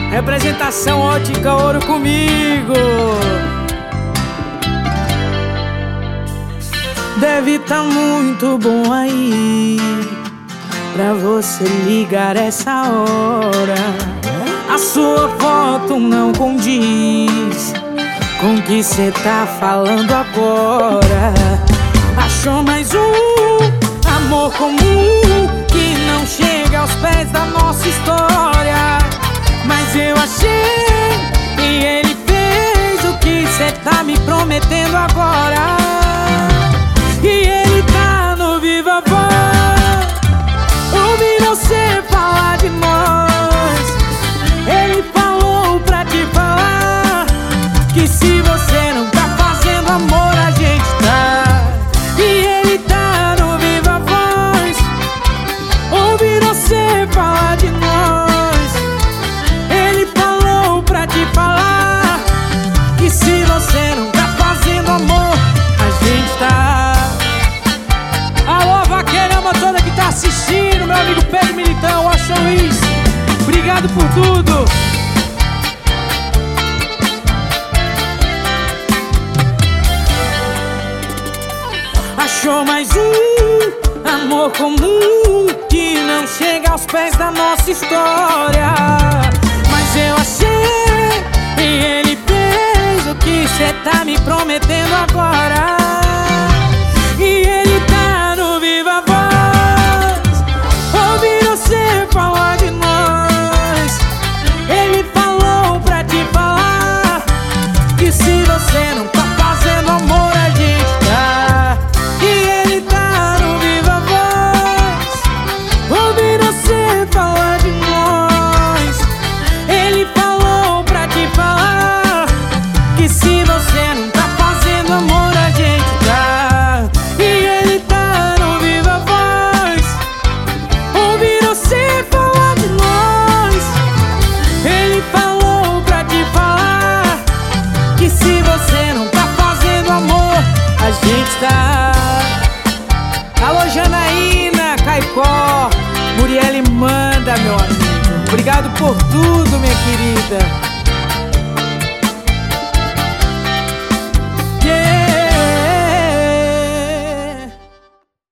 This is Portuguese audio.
Representação Ótica Ouro comigo. Deve tá muito bom aí pra você ligar essa hora. A sua foto não condiz com o que cê tá falando agora. Achou mais um amor comum que não chega aos pés da nossa história. Mas eu achei e ele fez o que cê tá me prometendo agora. E ele tá no Viva Voz, ouvi você falar de nós. Ele falou pra te falar que se você não tá fazendo amor, a gente tá. E ele tá no Viva Voz, ouvi você falar de nós. Ele falou pra te falar que se você não tá fazendo amor, a gente tá. Alô, vaqueirama toda que tá assistindo, meu amigo Pedro Militão, Washington Luiz, obrigado por tudo. Achou mais um amor comum que não chega aos pés da nossa história. Mas eu achei e ele fez o que cê tá me prometendo agora. E ele tá no Viva Voz, ouvi você falar de nós. Ele falou pra te falar que se você não tá fazendo amor, a gente tá. E ele tá no Viva Voz, ouvi você falar de nós. Ele falou pra te falar que se você não tá fazendo amor, a gente tá. E ele tá no Viva Voz, ouvi você falar de nós. Ele falou pra te falar que se você não tá fazendo amor, a gente tá. Alô, Janaína, Caicó, Muriel manda, meu amigo. Obrigado por tudo, minha querida.